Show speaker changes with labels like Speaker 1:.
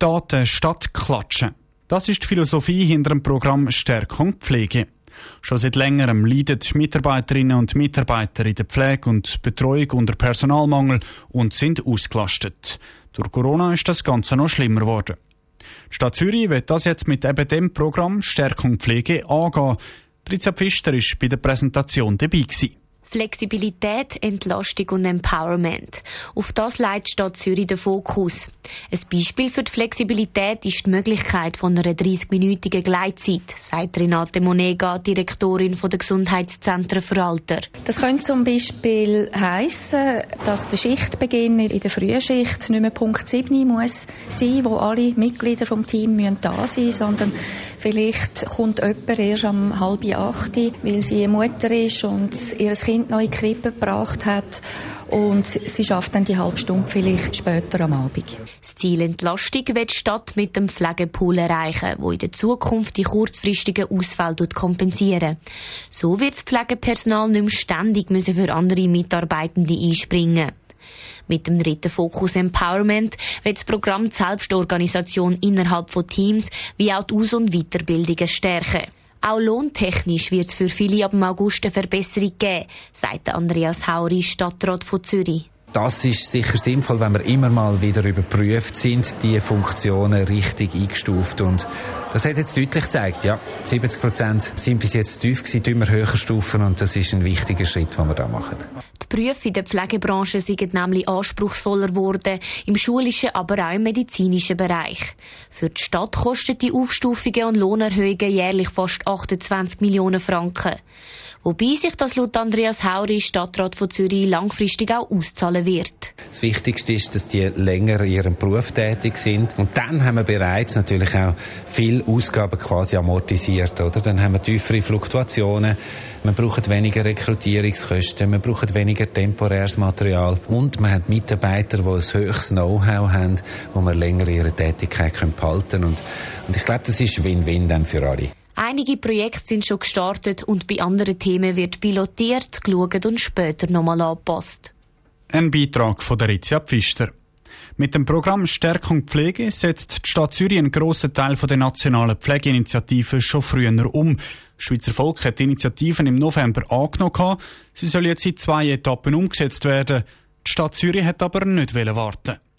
Speaker 1: Daten statt Klatschen. Das ist die Philosophie hinter dem Programm Stärkung Pflege. Schon seit längerem leiden Mitarbeiterinnen und Mitarbeiter in der Pflege und Betreuung unter Personalmangel und sind ausgelastet. Durch Corona ist das Ganze noch schlimmer geworden. Die Stadt Zürich wird das jetzt mit eben dem Programm Stärkung Pflege angehen. Tricia Pfister war bei der Präsentation dabei gewesen.
Speaker 2: Flexibilität, Entlastung und Empowerment. Auf das legt die Stadt Zürich den Fokus. Ein Beispiel für die Flexibilität ist die Möglichkeit von einer 30-minütigen Gleitzeit, sagt Renate Monega, Direktorin der Gesundheitszentren für Alter.
Speaker 3: Das könnte zum Beispiel heissen, dass der Schichtbeginn in der Frühschicht nicht mehr Punkt 7 muss sein, wo alle Mitglieder vom Team da sein müssen, sondern vielleicht kommt jemand erst um 7:30, weil sie eine Mutter ist und ihr Kind noch in die Krippe gebracht hat und sie schafft dann die halbe Stunde vielleicht später am Abend.
Speaker 2: Das Ziel Entlastung wird die Stadt mit dem Pflegepool erreichen, wo in der Zukunft die kurzfristigen Ausfälle kompensieren. So wird das Pflegepersonal nicht mehr ständig für andere Mitarbeitende einspringen. Mit dem dritten Fokus Empowerment wird das Programm die Selbstorganisation innerhalb von Teams wie auch die Aus- und Weiterbildungen stärken. Auch lohntechnisch wird es für viele ab August eine Verbesserung geben, sagt Andreas Hauri, Stadtrat von Zürich.
Speaker 4: Das ist sicher sinnvoll, wenn wir immer mal wieder überprüft sind, die Funktionen richtig eingestuft. Und das hat jetzt deutlich gezeigt, ja, 70% sind bis jetzt tief gewesen, immer höher stufen und das ist ein wichtiger Schritt, den wir da machen.
Speaker 2: Die Berufe in der Pflegebranche sind nämlich anspruchsvoller geworden, im schulischen, aber auch im medizinischen Bereich. Für die Stadt kosten die Aufstufungen und Lohnerhöhungen jährlich fast 28 Millionen Franken. Wobei sich das laut Andreas Hauri, Stadtrat von Zürich, langfristig auch auszahlen wird.
Speaker 4: Das Wichtigste ist, dass die länger in ihrem Beruf tätig sind. Und dann haben wir bereits natürlich auch viele Ausgaben quasi amortisiert, oder? Dann haben wir tiefere Fluktuationen. Wir brauchen weniger Rekrutierungskosten, wir brauchen weniger temporäres Material und wir haben Mitarbeiter, die ein höchstes Know-how haben, wo wir länger ihre Tätigkeit behalten können. Und ich glaube, das ist Win-Win dann für alle.
Speaker 2: Einige Projekte sind schon gestartet und bei anderen Themen wird pilotiert, geschaut und später nochmal angepasst.
Speaker 1: Ein Beitrag von der Ricia Pfister. Mit dem Programm Stärkung Pflege setzt die Stadt Zürich einen grossen Teil der nationalen Pflegeinitiative schon früher um. Das Schweizer Volk hat die Initiativen im November angenommen. Sie soll jetzt in 2 Etappen umgesetzt werden. Die Stadt Zürich hat aber nicht warten.